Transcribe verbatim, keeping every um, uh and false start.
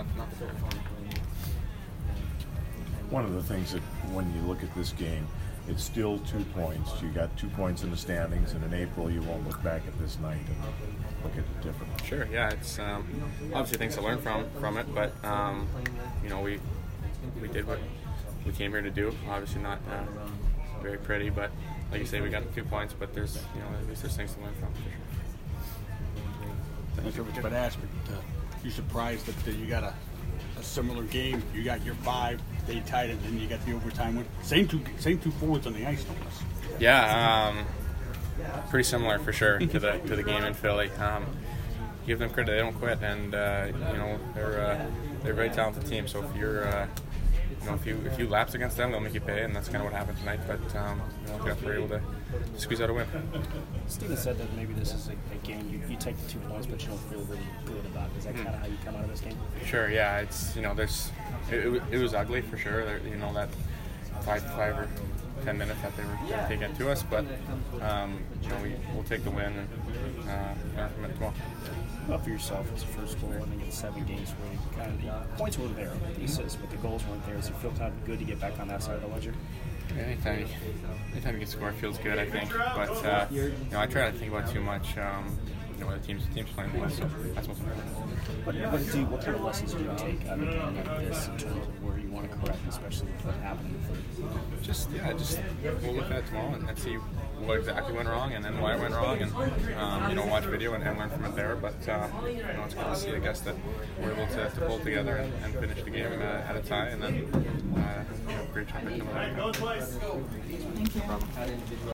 not, not the fair. One of the things that when you look at this game, it's still two points. You got two points in the standings, and in April you won't look back at this night and look at it differently. Sure, yeah, it's um, obviously things to learn from from it, but um, you know we we did what we came here to do. Obviously not uh, very pretty, but like you say, we got the two points. But there's you know at least there's things to learn from. For sure. Not sure if it's been asked, but uh, you surprised that uh, you got a, a similar game? You got your five, they tied it, and you got the overtime win. Same two, same two forwards on the ice, no less. Yeah, um, pretty similar for sure to the to the game in Philly. Um, give them credit; they don't quit, and uh, you know they're uh, they're a very talented team. So if you're uh, you know if you if you lapse against them, they'll make you pay, and that's kind of what happened tonight. But um, you know, we're able to squeeze out a win. Steven said that maybe this is a, a game you, you take the two points, but you don't feel really good about it. Is that kind of how you come out of this game? Sure. Yeah. It's you know there's it, it, it was ugly for sure. There, you know that five five or ten minutes that they were taking to us, but um, you know we we'll take the win and uh, learn from it tomorrow. How about for yourself as a first goal? I think in seven games where you kind of the points weren't there, the assists, but the goals weren't there. Does it feel kind of good to get back on that side of the ledger? Anytime, you, anytime you get score feels good, I think. But uh, you know, I try not to think about it too much. Um, you know, the team's the team's playing well, so that's what's important. What, what, do you, what kind of lessons do you take out of a game like this in terms of where you want to correct, especially with what happened in the third? Just yeah, just we'll look at it tomorrow and, and see what exactly went wrong, and then why it went wrong, and um, you know, watch video and, and learn from it there. But uh, you know, it's good to see, I guess, that we're able to, to pull it together and, and finish the game uh, at a tie, and then uh, you know, great job. Thank you.